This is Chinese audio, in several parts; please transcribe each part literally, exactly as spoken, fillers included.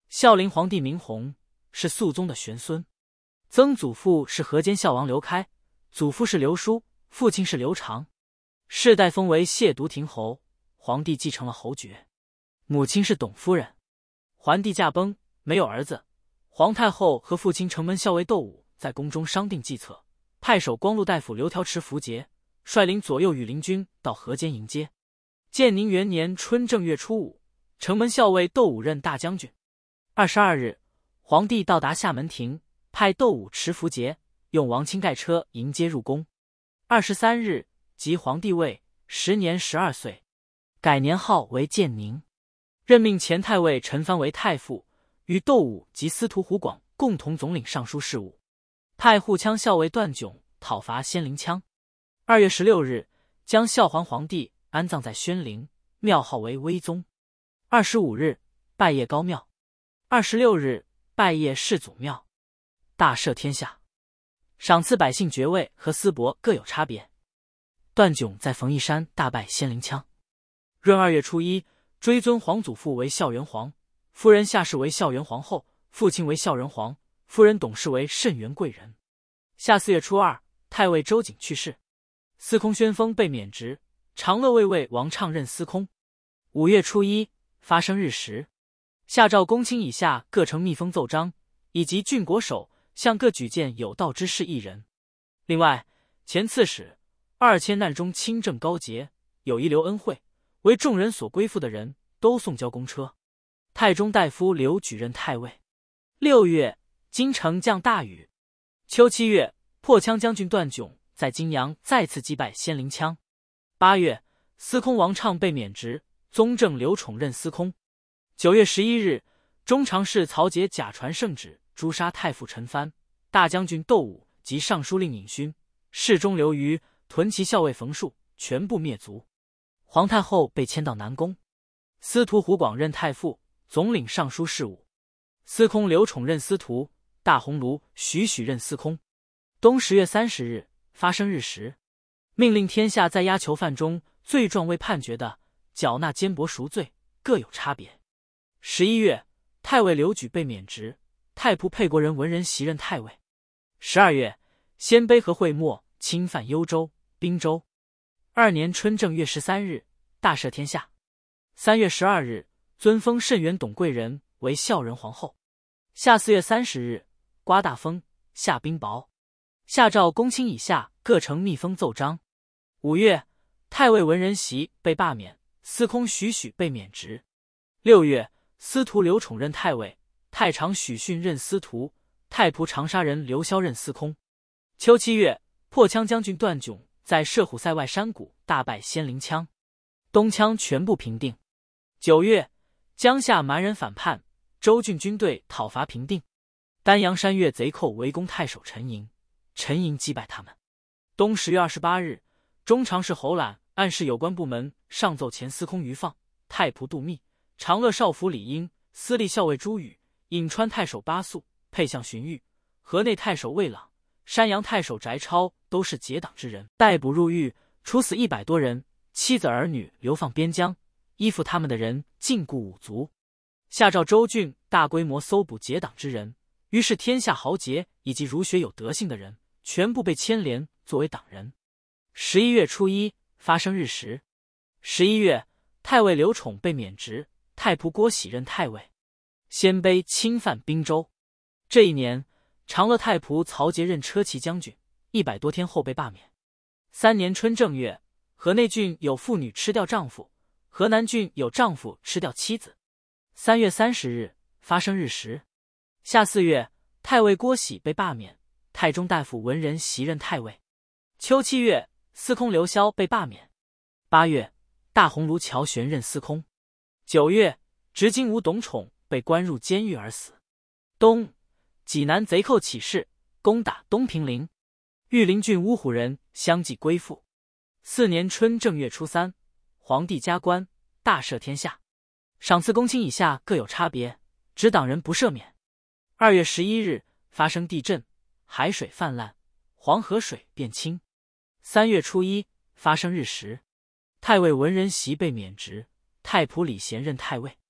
孝陵皇帝明弘，是肃宗的玄孙，曾祖父是河间孝王刘开，祖父是刘叔，父亲是刘长，世代封为谢渎亭侯，皇帝继承了侯爵。母亲是董夫人。桓帝驾崩，没有儿子，皇太后和父亲城门校尉窦武在宫中商定计策，派守光禄大夫刘条持符节，率领左右羽林军到河间迎接。建宁元年春正月初五，城门校尉窦武任大将军。二十二日，皇帝到达厦门亭，派窦武持符节，用王钦盖车迎接入宫。二十三日，即皇帝位，时年十二岁，改年号为建宁。任命前太尉陈蕃为太傅，与窦武及司徒胡广共同总领尚书事务。太护羌校尉段炯讨伐仙灵羌。二月十六日，将孝桓皇帝安葬在宣陵，庙号为威宗。二十五日，拜谒高庙。二十六日，拜谒世祖庙。大赦天下，赏赐百姓爵位和丝帛各有差别。段炯在冯翊山大败仙灵羌。闰二月初一，追尊皇祖父为孝元皇，夫人夏氏为孝元皇后，父亲为孝仁皇，夫人董氏为慎元贵人。夏四月初二，太尉周景去世，司空宣封被免职，长乐卫尉王畅任司空。五月初一，发生日时，下诏公卿以下各呈密封奏章，以及郡国守向各举荐有道之士一人。另外，前刺史二千难中清正高洁，有一刘恩惠，为众人所归附的人，都送交公车。太中大夫刘举任太尉。六月，京城降大雨。秋七月，破羌将军段炯在金阳再次击败仙灵羌。八月，司空王畅被免职，宗正刘宠任司空。九月十一日，中常侍曹节假传圣旨，诛杀太傅陈蕃、大将军窦武及尚书令尹勋、侍中刘虞、屯骑校尉冯术，全部灭族。皇太后被迁到南宫。司徒胡广任太傅，总领尚书事务。司空刘宠任司徒，大鸿胪许许任司空。冬十月三十日，发生日时，命令天下在押囚犯中罪状未判决的，缴纳监帛赎罪，各有差别。十一月，太尉刘举被免职，太仆沛国人文仁袭任太尉。十二月，鲜卑和会墨侵犯幽州、滨州。二年春正月十三日，大赦天下。三月十二日，尊封慎元董贵人为孝仁皇后。夏四月三十日，刮大风，下冰雹。下诏公卿以下各呈密封奏章。五月，太尉文仁袭被罢免，司空许许被免职。六月，司徒刘宠任太尉，太常许逊任司徒，太仆长沙人刘萧任司空。秋七月，破羌将军段炯在射虎塞外山谷大败仙灵羌，东羌全部平定。九月，江夏蛮人反叛，州郡军队讨伐平定。丹阳山岳贼寇围攻太守陈营，陈营击败他们。冬十月二十八日，中常侍侯览暗示有关部门上奏前司空于放、太仆杜密、长乐少府李英、司隶校尉朱宇、颍川太守巴素、配相荀彧、河内太守魏朗、山阳太守翟超都是结党之人，逮捕入狱，处死一百多人，妻子儿女流放边疆，依附他们的人禁锢五族。下诏州郡大规模搜捕结党之人，于是天下豪杰以及儒学有德性的人全部被牵连作为党人。十一月初一，发生日时。十一月，太尉刘宠被免职，太仆郭喜任太尉。鲜卑侵犯滨州。这一年，长乐太仆曹节任车骑将军，一百多天后被罢免。三年春正月，河内郡有妇女吃掉丈夫，河南郡有丈夫吃掉妻子。三月三十日，发生日时。夏四月，太尉郭喜被罢免，太中大夫文仁袭任太尉。秋七月，司空刘萧被罢免。八月，大鸿胪乔玄任司空。九月，执金吾董宠被关入监狱而死。冬，济南贼寇起事，攻打东平陵，玉林郡乌虎人相继归附。四年春正月初三，皇帝加官，大赦天下，赏赐公卿以下各有差别，执党人不赦免。二月十一日，发生地震，海水泛滥，黄河水变清。三月初一，发生日时。太尉文仁袭被免职，太仆李贤任太尉。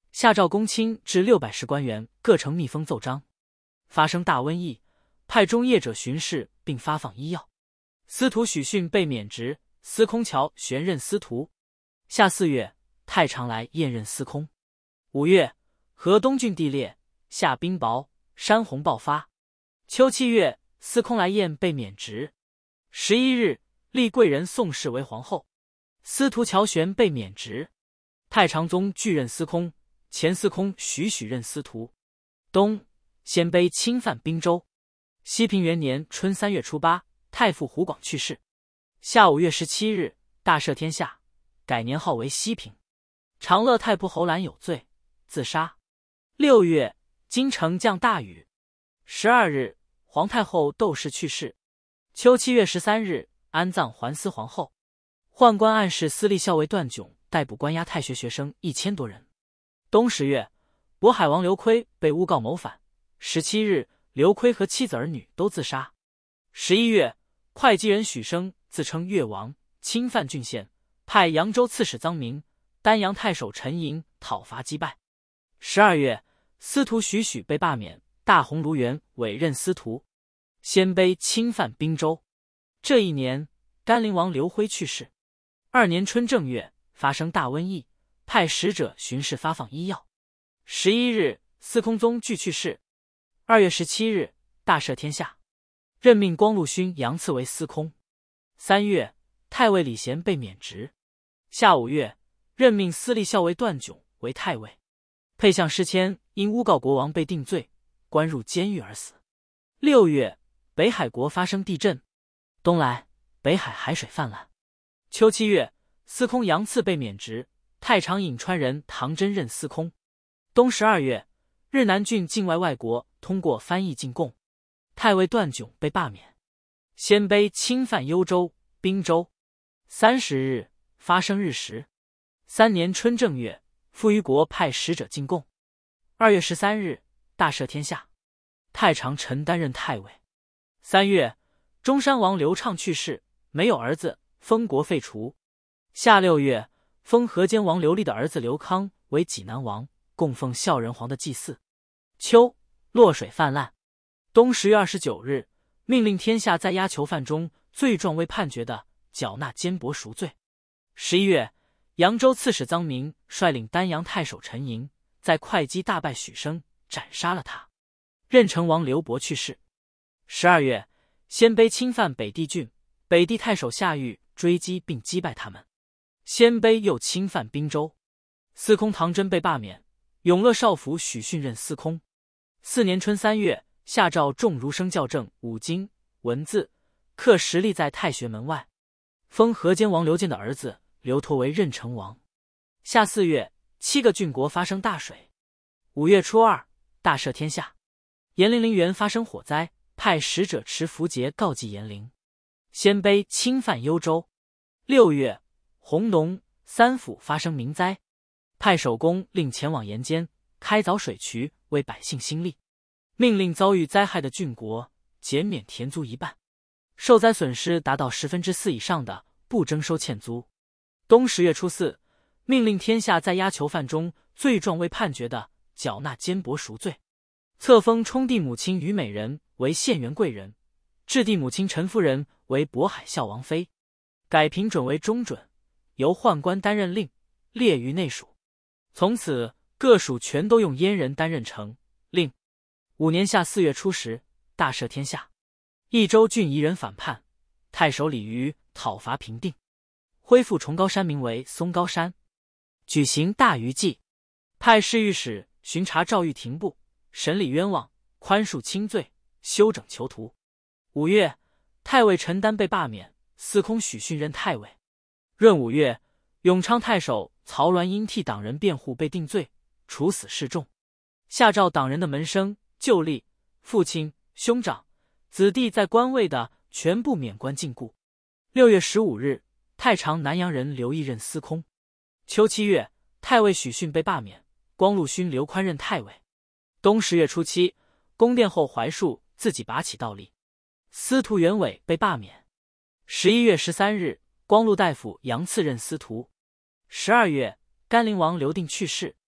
下诏公卿至六百石官员各呈密封奏章。发生大瘟疫，派中业者巡视并发放医药。司徒许逊被免职，司空乔旋任司徒。夏四月，太常来验任司空。五月，河东郡地裂，夏冰雹，山洪爆发。秋七月，司空来验被免职。十一日，立贵人宋氏为皇后。司徒乔旋被免职。太常宗拒任司空，前司空许许任司徒。冬，鲜卑侵犯滨州。西平元年春三月初八，太傅胡广去世。夏五月十七日，大赦天下，改年号为西平。长乐太仆侯兰有罪，自杀。六月，京城降大雨。十二日，皇太后窦氏去世。秋七月十三日，安葬桓思皇后。宦官暗示司隶校尉段炯逮捕关押太学学生一千多人。冬十月，渤海王刘珪被诬告谋反。十七日，刘珪和妻子儿女都自杀。十一月，会稽人许生自称越王，侵犯郡县，派扬州刺史臧明、丹阳太守陈寅讨伐击败。十二月，司徒许许被罢免，大鸿胪元委任司徒。鲜卑侵犯滨州。这一年，甘陵王刘辉去世。二年春正月，发生大瘟疫，派使者巡视发放医药。十一日，司空宗据去世。二月十七日，大赦天下，任命光禄勋杨赐为司空。三月，太尉李贤被免职。夏五月，任命司隶校尉段炯为太尉。沛相施谦因诬告国王被定罪，关入监狱而死。六月，北海国发生地震。冬来，北海海水泛滥。秋七月，司空杨赐被免职，太常颍川人唐真任司空。冬十二月，日南郡境外外国通过翻译进贡，太尉段炯被罢免。鲜卑侵犯幽州、滨州。三十日，发生日食。三年春正月，傅于国派使者进贡。二月十三日，大赦天下，太常陈担任太尉。三月，中山王刘畅去世，没有儿子，封国废除。夏六月，封河间王刘立的儿子刘康为济南王，供奉孝仁皇的祭祀。秋，洛水泛滥。冬十月二十九日，命令天下在押囚犯中罪状未判决的，缴纳监帛赎罪。十一月，扬州刺史臧明率领丹阳太守陈寅，在会稽大败许生，斩杀了他。任城王刘伯去世。十二月，鲜卑侵犯北地郡，北地太守夏玉追击并击败他们。鲜卑又侵犯滨州，司空唐真被罢免，永乐少府许逊任司空。四年春三月，下诏众儒生校正五经文字，刻实立在太学门外。封河间王刘建的儿子刘托为任城王。夏四月，七个郡国发生大水。五月初二，大赦天下。延陵陵园发生火灾，派使者持符节告祭延陵。鲜卑侵犯幽州。六月，弘农、三府发生民灾，派守宫令前往沿间开凿水渠，为百姓兴利。命令遭遇灾害的郡国减免田租一半，受灾损失达到十分之四以上的，不征收欠租。冬十月初四，命令天下在押囚犯中罪状未判决的，缴纳监帛赎罪。册封冲帝母亲虞美人为县原贵人，质帝母亲陈夫人为渤海孝王妃，改平准为中准，由宦官担任令，列于内属。从此各属全都用阉人担任丞令。五年夏四月初十，大赦天下。益州郡夷人反叛，太守李渔讨伐平定，恢复崇高山名为松高山，举行大鱼祭，派侍御史巡查赵玉廷部，审理冤枉，宽恕轻罪，修整囚徒。五月，太尉陈丹被罢免，司空许逊任太尉。闰五月，永昌太守曹鸾因替党人辩护被定罪，处死示众。下诏党人的门生、旧吏、父亲、兄长、子弟在官位的，全部免官禁锢。六月十五日，太常南阳人刘毅任司空。秋七月，太尉许逊被罢免，光禄勋刘宽任太尉。冬十月初七，宫殿后槐树自己拔起倒立。司徒元伟被罢免。十一月十三日，光禄大夫杨赐任司徒。十二月，甘陵王刘定去世。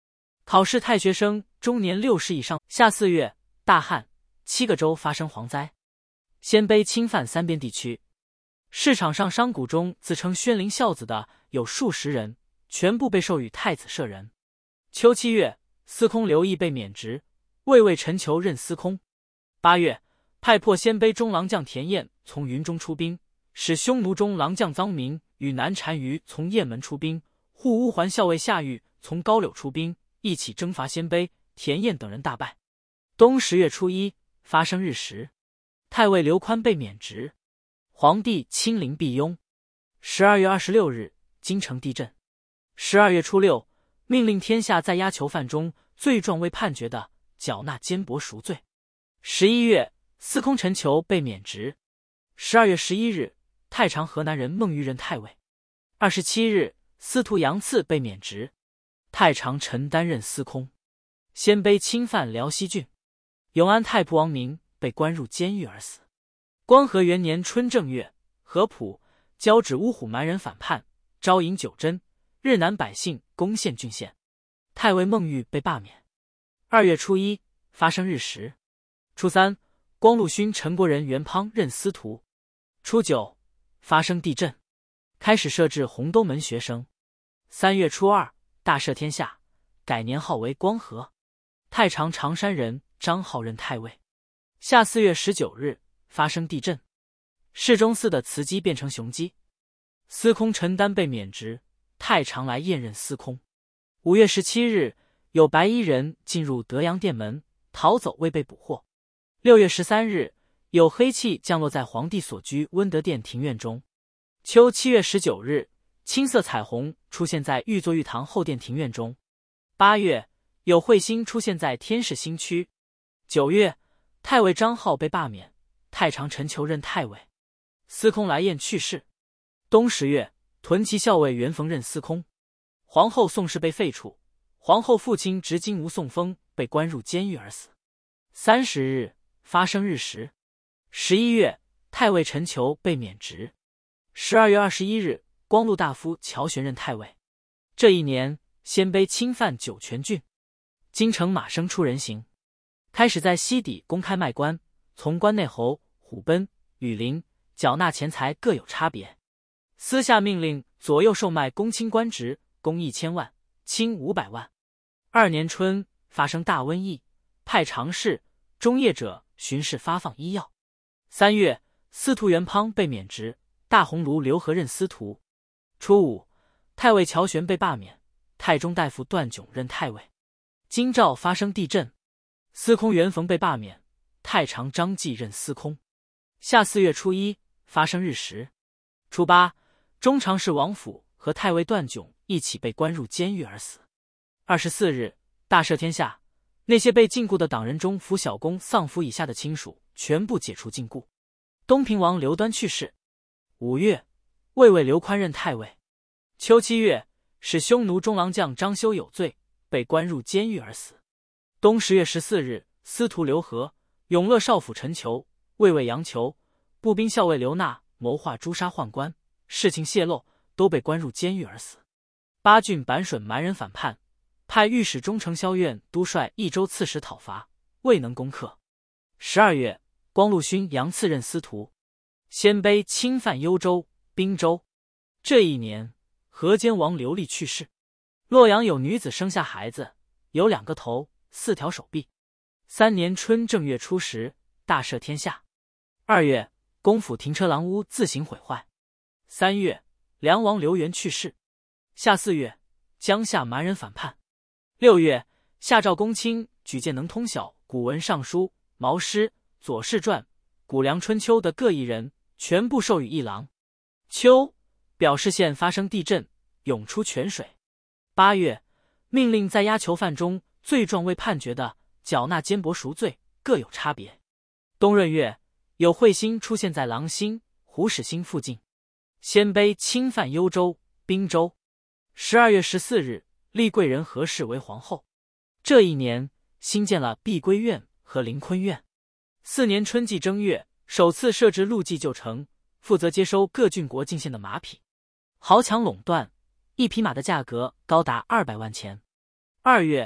考试太学生终年六十以上。夏四月，大旱，七个州发生蝗灾，鲜卑侵犯三边地区。市场上商贾中自称宣灵孝子的有数十人，全部被授予太子舍人。秋七月，司空刘毅被免职，魏魏陈求任司空。八月，派破鲜卑中郎将田彦从云中出兵，使匈奴中郎将臧明与南单于从雁门出兵，护乌桓校尉夏玉从高柳出兵，一起征伐鲜卑。田彦等人大败。冬十月初一，发生日食，太尉刘宽被免职，皇帝亲临辟雍。十二月二十六日，京城地震。十二月初六，命令天下在押囚犯中罪状未判决的，缴纳监帛赎罪。十一月，司空陈求被免职。十二月十一日，太常河南人孟玉任太尉。二十七日，司徒杨赐被免职，太常陈担任司空。鲜卑侵犯辽西郡，永安太仆王明被关入监狱而死。光和元年春正月，合浦交趾乌虎蛮人反叛，招引九真日南百姓攻陷郡县，太尉孟玉被罢免。二月初一，发生日食。初三，光禄勋陈国人袁滂任司徒。初九，发生地震，开始设置红都门学生。三月初二，大赦天下，改年号为光和。太常常山人张浩任太尉。夏四月十九日，发生地震，世宗寺的祠基变成雄鸡。司空陈丹被免职，太常来验任司空。五月十七日，有白衣人进入德阳殿门，逃走未被捕获。六月十三日，有黑气降落在皇帝所居温德殿庭院中。秋七月十九日，青色彩虹出现在御座玉堂后殿庭院中。八月，有彗星出现在天市新区。九月，太尉张浩被罢免，太常陈求任太尉。司空来彦去世。冬十月，屯骑校尉袁逢任司空。皇后宋氏被废黜，皇后父亲执金吾宋丰被关入监狱而死。三十日，发生日食。十一月，太尉陈求被免职。十二月二十一日，光禄大夫乔玄任太尉。这一年，鲜卑侵犯酒泉郡，京城马生出人形，开始在西底公开卖官，从关内侯、虎贲、羽林缴纳钱财各有差别。私下命令左右售卖公卿官职，公一千万，卿五百万。二年春，发生大瘟疫，派常侍、中业者巡视发放医药。三月，司徒袁滂被免职，大鸿胪刘和任司徒。初五，太尉乔玄被罢免，太中大夫段炯任太尉。京兆发生地震，司空袁逢被罢免，太常张继任司空。夏四月初一，发生日食。初八，中常侍王府和太尉段炯一起被关入监狱而死。二十四日，大赦天下，那些被禁锢的党人中服小公丧夫以下的亲属全部解除禁锢。东平王刘端去世。五月，魏魏刘宽任太尉。秋七月，使匈奴中郎将张修有罪，被关入监狱而死。冬十月十四日，司徒刘和、永乐少府陈求、魏魏杨求、步兵校尉刘纳谋划诛杀宦官，事情泄露，都被关入监狱而死。巴郡板隼蛮人反叛，派御史中丞萧苑督率益州刺史讨伐，未能攻克。十二月，光禄勋杨赐任司徒。鲜卑侵犯幽州、滨州。这一年，河间王刘立去世。洛阳有女子生下孩子，有两个头，四条手臂。三年春正月初十，大赦天下。二月，公府停车郎屋自行毁坏。三月，梁王刘元去世。夏四月，江夏蛮人反叛。六月，下诏公卿举荐能通晓古文尚书、毛诗、左氏传、谷梁春秋的各一人，全部授予一郎。秋，表示县发生地震，涌出泉水。八月，命令在押囚犯中罪状未判决的，缴纳监帛赎罪，各有差别。冬闰月，有彗星出现在狼星、虎始星附近。鲜卑侵犯幽州、滨州。十二月十四日，立贵人何氏为皇后。这一年，新建了碧归院和临坤院。四年春季正月，首次设置陆骑旧城，负责接收各郡国境县的马匹。豪强垄断，一匹马的价格高达二百万钱。二月，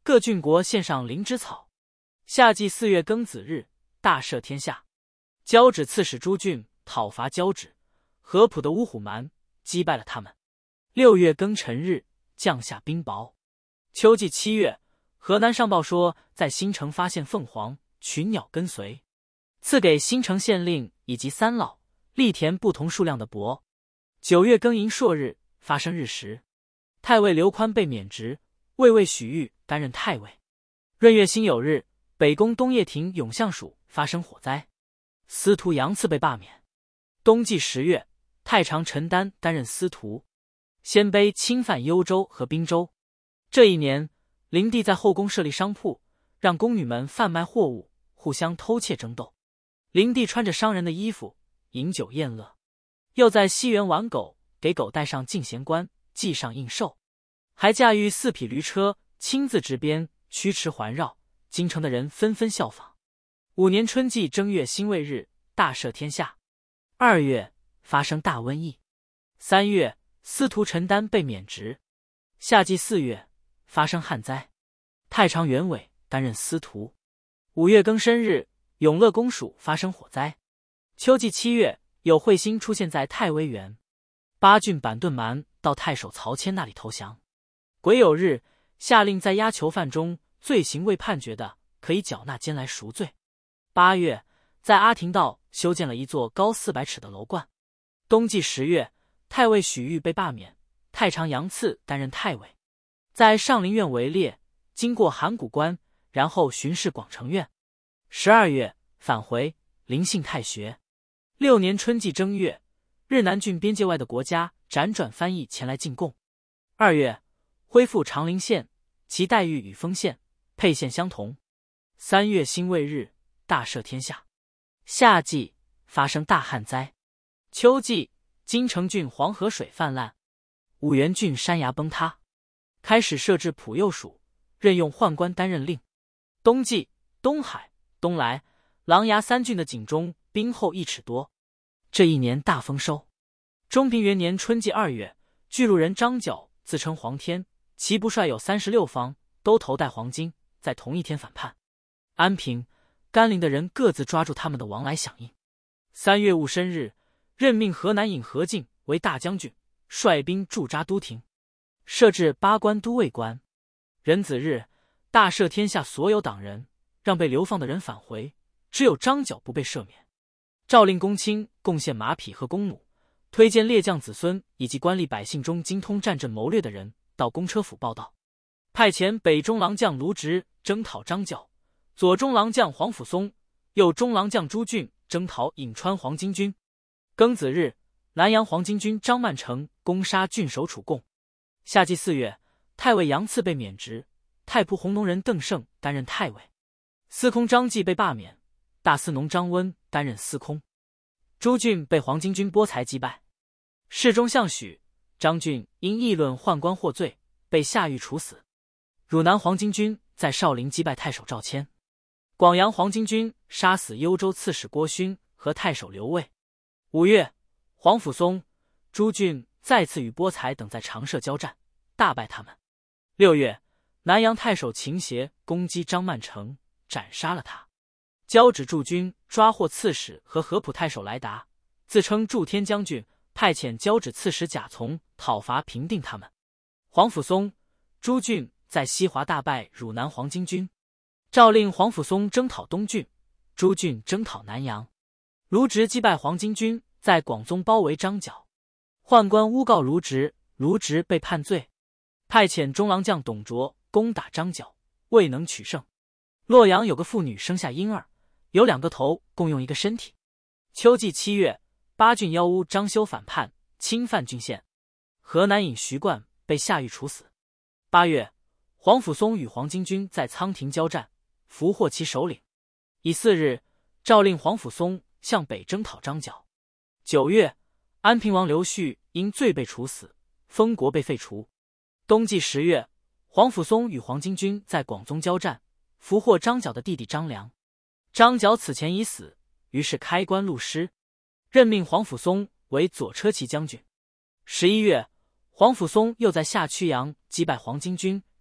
各郡国献上灵芝草。夏季四月庚子日，大赦天下。交趾刺史朱俊讨伐交趾，合浦的乌虎蛮击败了他们。六月庚辰日，降下冰雹。秋季七月，河南上报说在新城发现凤凰，群鸟跟随，赐给新城县令以及三老、力田不同数量的帛。九月庚寅朔日，发生日食，太尉刘宽被免职，卫尉许玉担任太尉。闰月辛酉日，北宫东掖亭永相署发生火灾，司徒杨赐被罢免。冬季十月，太常陈丹担任司徒。鲜卑侵犯幽州和滨州。这一年，灵帝在后宫设立商铺，让宫女们贩卖货物，互相偷窃争斗。灵帝穿着商人的衣服，饮酒宴乐，又在西园玩狗，给狗戴上进贤冠，系上印绶，还驾驭四匹驴车，亲自执鞭驱驰环绕，京城的人纷纷效仿。五年春季正月辛未日，大赦天下。二月，发生大瘟疫。三月，司徒陈丹被免职。夏季四月，发生旱灾，太常袁伟担任司徒。五月庚申日，永乐公署发生火灾。秋季七月，有彗星出现在太微园。八郡板盾蛮到太守曹谦那里投降。癸酉日，下令在押囚犯中罪行未判决的，可以缴纳监来赎罪。八月，在阿亭道修建了一座高四百尺的楼观。冬季十月，太尉许玉被罢免，太常杨赐担任太尉，在上林苑围猎，经过函谷关，然后巡视广成院。十二月，返回临幸太学。六年春季正月，日南郡边界外的国家辗转翻译前来进贡。二月，恢复长陵县，其待遇与丰县、沛县相同。三月辛未日，大赦天下。夏季，发生大旱灾。秋季，金城郡黄河水泛滥，五原郡山崖崩塌，开始设置普右署，任用宦官担任令。冬季，东海、东莱、琅琊三郡的井中冰厚一尺多。这一年大丰收。中平元年春季二月，巨鹿人张角自称黄天，其部率有三十六方，都头戴黄金，在同一天反叛。安平、甘陵的人各自抓住他们的王来响应。三月戊申日，任命河南尹何进为大将军，率兵驻扎都亭，设置八关都尉官。壬子日，大赦天下所有党人，让被流放的人返回，只有张角不被赦免。诏令公卿贡献马匹和弓弩，推荐列将子孙以及官吏百姓中精通战阵谋略的人到公车府报道，派遣北中郎将卢植征讨张角，左中郎将黄甫松，右中郎将朱俊征讨颍川黄巾军。庚子日，南阳黄巾军张曼成攻杀郡守楚贡。夏季四月，太尉杨赐被免职，太仆弘农人邓胜担任太尉。司空张继被罢免，大司农张温担任司空。朱俊被黄巾军波才击败。侍中相许、张俊因议论宦官获罪，被下狱处死。汝南黄巾军在少陵击败太守赵谦。广阳黄巾军杀死幽州刺史郭勋和太守刘卫。五月，黄甫松、朱俊再次与波才等在长社交战，大败他们。六月，南阳太守秦协攻击张曼成，斩杀了他。交趾驻军抓获刺史和合浦太守来达，自称祝天将军，派遣交趾刺史贾从讨伐平定他们。黄甫松、朱俊在西华大败汝南黄巾军，诏令黄甫松征讨东郡，朱俊征讨南阳。卢植击败黄巾军，在广宗包围张角。宦官诬告卢植，卢植被判罪，派遣中郎将董卓攻打张角，未能取胜。洛阳有个妇女生下婴儿，有两个头，共用一个身体。秋季七月，八郡妖巫张修反叛，侵犯郡县，河南尹徐冠被下狱处死。八月，黄甫松与黄巾军在仓亭交战，俘获其首领。乙巳日，诏令黄甫松向北征讨张角。九月，安平王刘旭因罪被处死，封国被废除。冬季十月，黄甫松与黄巾军在广宗交战，俘获张角的弟弟张良。张角此前已死，于是开棺录尸，任命黄甫松为左车骑将军。十一月，黄甫松又在下曲阳击败黄巾军，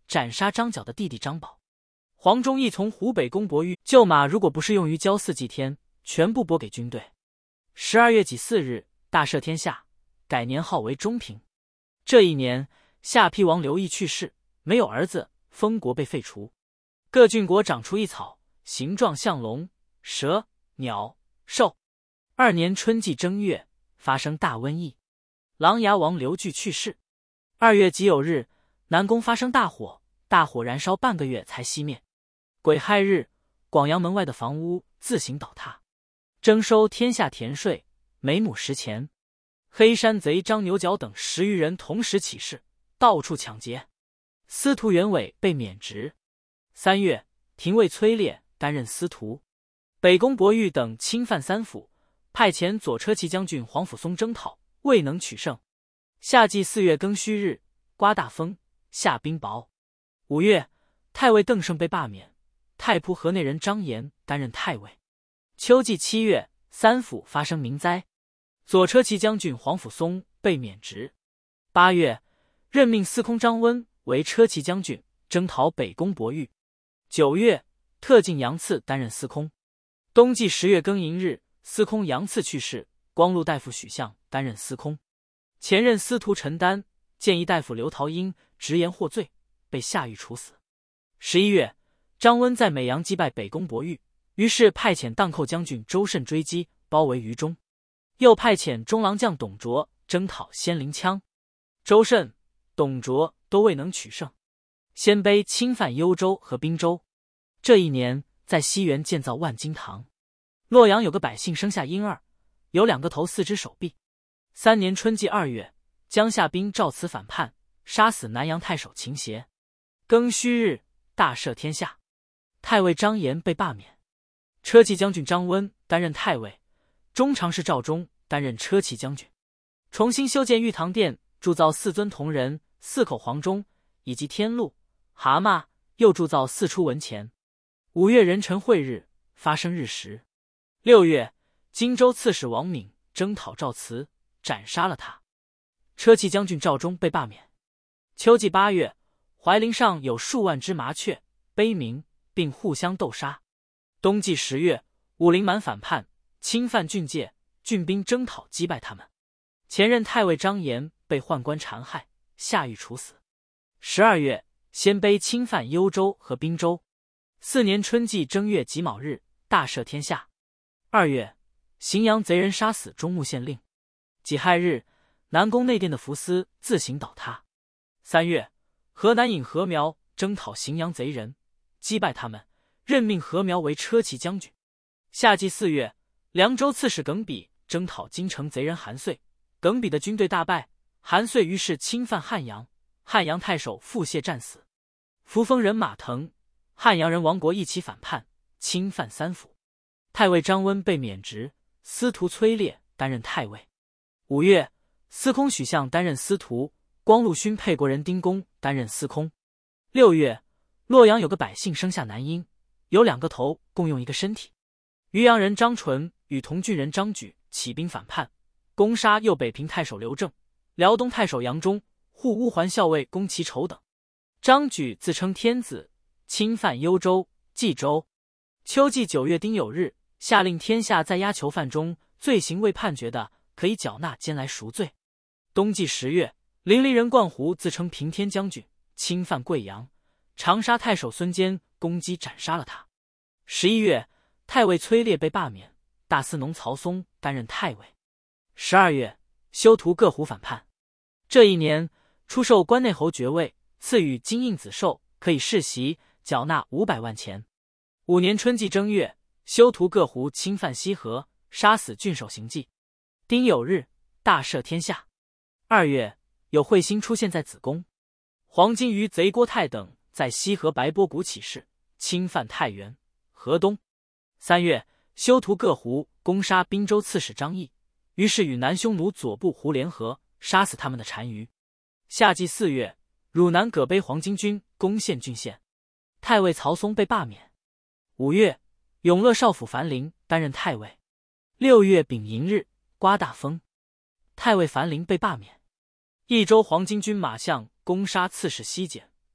斩杀张角的弟弟张宝。黄忠义从湖北攻博玉，旧马如果不是用于交祀祭天，全部拨给军队。十二月己巳日，大赦天下，改年号为中平。这一年，下邳王刘义去世，没有儿子，封国被废除。各郡国长出一草，形状像龙、蛇、鸟、兽。二年春季正月，发生大瘟疫，琅琊王刘据去世。二月己酉日，南宫发生大火，大火燃烧半个月才熄灭。癸亥日，广阳门外的房屋自行倒塌。征收天下田税，每亩十钱。黑山贼张牛角等十余人同时起事，到处抢劫。司徒袁伟被免职。三月，廷尉崔烈担任司徒。北宫博玉等侵犯三府，派遣左车骑将军黄甫松征讨，未能取胜。夏季四月庚戌日，刮大风，下冰雹。五月，太尉邓胜被罢免，太仆河内人张延担任太尉。秋季七月，三府发生民灾，左车骑将军黄甫松被免职。八月，任命司空张温为车骑将军，征讨北宫博玉。九月，特进杨赐担任司空。冬季十月庚寅日，司空杨赐去世，光禄大夫许相担任司空。前任司徒陈丹、谏议大夫刘陶英直言获罪，被下狱处死。十一月，张温在美阳击败北宫博玉，于是派遣荡寇将军周慎追击，包围于中。又派遣中郎将董卓征讨仙灵羌，周慎、董卓都未能取胜。鲜卑侵犯幽州和滨州。这一年，在西园建造万金堂。洛阳有个百姓生下婴儿，有两个头四只手臂。三年春季二月，江夏兵赵慈反叛，杀死南阳太守秦协。庚戌日，大赦天下。太尉张延被罢免。车骑将军张温担任太尉，中常侍赵忠担任车骑将军。重新修建玉堂殿，铸造四尊铜人、四口黄钟，以及天禄、蛤蟆，又铸造四出文钱。五月壬辰晦日，发生日食。六月，荆州刺史王敏征讨赵慈，斩杀了他。车骑将军赵忠被罢免。秋季八月，怀陵上有数万只麻雀、悲鸣，并互相斗杀。冬季十月，武陵蛮反叛，侵犯郡界，郡兵征讨击败他们。前任太尉张延被宦官残害，下狱处死。十二月，鲜卑侵犯幽州和滨州。四年春季正月己卯日，大赦天下。二月，荥阳贼人杀死中牟县令。己亥日，南宫内殿的福司自行倒塌。三月，河南尹何苗征讨荥阳贼人，击败他们，任命何苗为车骑将军。夏季四月，凉州刺史耿比征讨京城贼人韩遂，耿比的军队大败，韩遂于是侵犯汉阳，汉阳太守傅谢战死。扶风人马腾、汉阳人王国一起反叛，侵犯三府。太尉张温被免职，司徒崔烈担任太尉。五月，司空许相担任司徒，光禄勋沛国人丁公担任司空。六月，洛阳有个百姓生下男婴，有两个头，共用一个身体。渔阳人张纯与同郡人张举起兵反叛，攻杀右北平太守刘正、辽东太守杨忠、护乌桓校尉攻其仇等。张举自称天子，侵犯幽州、冀州。秋季九月丁酉日，下令天下在押囚犯中罪行未判决的，可以缴纳监来赎罪。冬季十月，临淄人灌胡自称平天将军，侵犯贵阳，长沙太守孙坚攻击斩杀了他。十一月，太尉崔烈被罢免，大司农曹松担任太尉。十二月，修图各胡反叛。这一年，出售关内侯爵位，赐予金印子寿，可以世袭，缴纳五百万钱。五年春季正月，修图各胡侵犯西河，杀死郡守行迹。丁酉日，大赦天下。二月，有彗星出现在子宫。黄巾于贼郭泰等在西河白波谷起事，侵犯太原、河东。三月，修图各胡攻杀滨州刺史张毅，于是与南匈奴左部胡联合，杀死他们的单于。夏季四月，汝南葛卑黄巾军攻陷郡县，太尉曹嵩被罢免。五月，永乐少府樊陵担任太尉。六月丙寅日，刮大风，太尉樊陵被罢免。益州黄巾军马相攻杀刺史西简，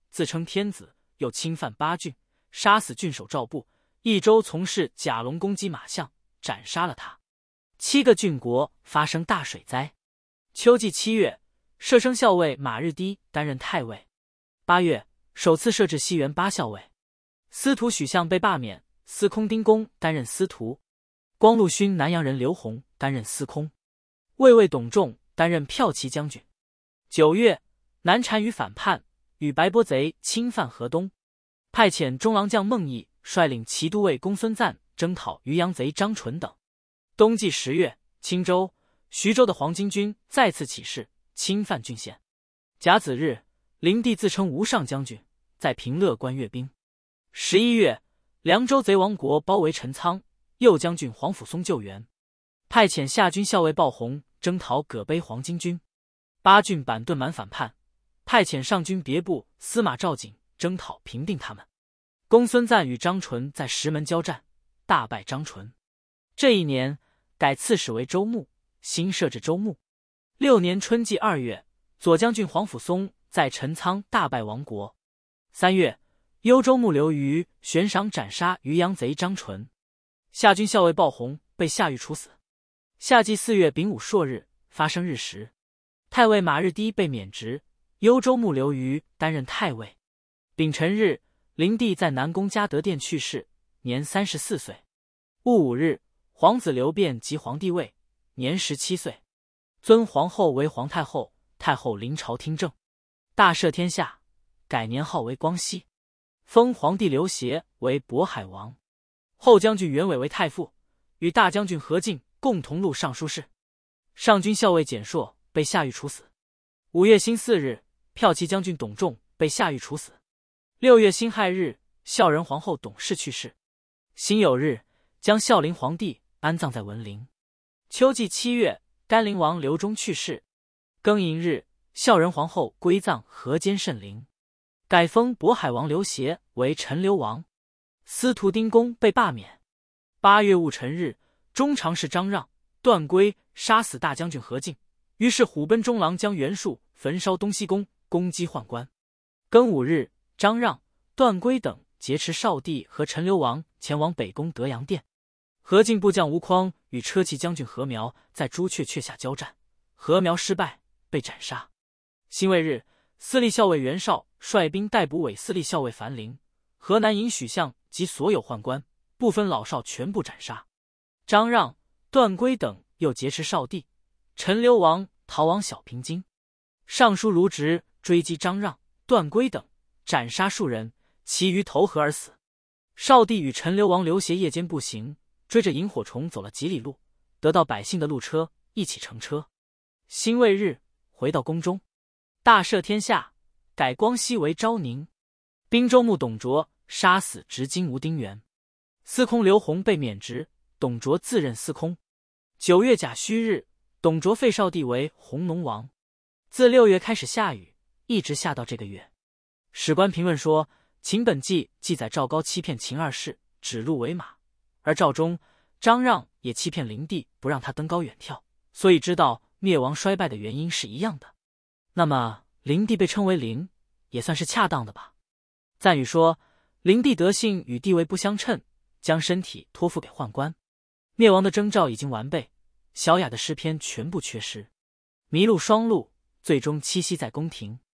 自称天子，又侵犯八郡，杀死郡守赵布。益州从事贾龙攻击马相，斩杀了他。七个郡国发生大水灾。秋季七月，摄生校尉马日低担任太尉。八月，首次设置西园八校尉。司徒许相被罢免，司空丁公担任司徒。光禄勋南阳人刘弘担任司空。卫尉董仲担任骠骑将军。九月，南单于反叛，与白波贼侵犯河东，派遣中郎将孟毅率领骑都尉公孙瓒征讨渔阳贼张纯等。冬季十月，青州、徐州的黄巾军再次起事，侵犯郡县。甲子日，灵帝自称无上将军，在平乐关阅兵。十一月，凉州贼王国包围陈仓，右将军黄甫松救援，派遣下军校尉鲍弘征讨葛卑黄巾军。八郡板盾满反叛，派遣上军别部司马赵景征讨平定他们。公孙瓒与张纯在石门交战，大败张纯。这一年改刺史为州牧，新设置州牧。六年春季二月，左将军黄甫松在陈仓大败王国。三月，幽州牧刘虞悬赏斩杀渔阳贼张纯。下军校尉鲍弘被下狱处死。夏季四月丙午朔日，发生日食。太尉马日低被免职，幽州牧刘虞担任太尉。丙辰日，灵帝在南宫嘉德殿去世，年三十四岁。戊午日，皇子刘辩即皇帝位，年十七岁。尊皇后为皇太后，太后临朝听政。大赦天下，改年号为光熙。封皇帝刘协为渤海王。后将军袁伟为太傅，与大将军何进共同录尚书事。上军校尉简硕被下狱处死。五月辛巳日，骠骑将军董仲被下狱处死。六月辛亥日，孝仁皇后董氏去世。辛酉日，将孝陵皇帝安葬在文陵。秋季七月，甘陵王刘忠去世。庚寅日，孝仁皇后归葬河间慎陵，改封渤海王刘协为陈留王。司徒丁公被罢免。八月戊辰日，中常侍张让、段珪杀死大将军何进，于是虎贲中郎将袁术焚烧东西宫，攻击宦官。庚午日，张让、段珪等劫持少帝和陈留王，前往北宫德阳殿。何进部将吴匡与车骑将军何苗在朱雀阙下交战，何苗失败，被斩杀。辛未日，司隶校尉袁绍率兵逮捕伪司隶校尉樊陵、河南尹许相及所有宦官，不分老少，全部斩杀。张让、段珪等又劫持少帝、陈留王，逃往小平津。尚书卢植追击张让、段珪等，斩杀数人，其余投河而死。少帝与陈留王刘协夜间步行，追着萤火虫走了几里路，得到百姓的路车，一起乘车。辛未日，回到宫中。大赦天下，改光熙为昭宁。滨州牧董卓杀死执金吾丁原。司空刘弘被免职，董卓自任司空。九月甲戌日，董卓废少帝为弘农王。自六月开始下雨，一直下到这个月。史官评论说，秦本纪记载赵高欺骗秦二世，指鹿为马，而赵忠、张让也欺骗灵帝，不让他登高远眺，所以知道灭亡衰败的原因是一样的。那么灵帝被称为灵，也算是恰当的吧。赞语说，灵帝德性与地位不相称，将身体托付给宦官。灭亡的征兆已经完备，小雅的诗篇全部缺失。麋鹿双鹿最终栖息在宫廷。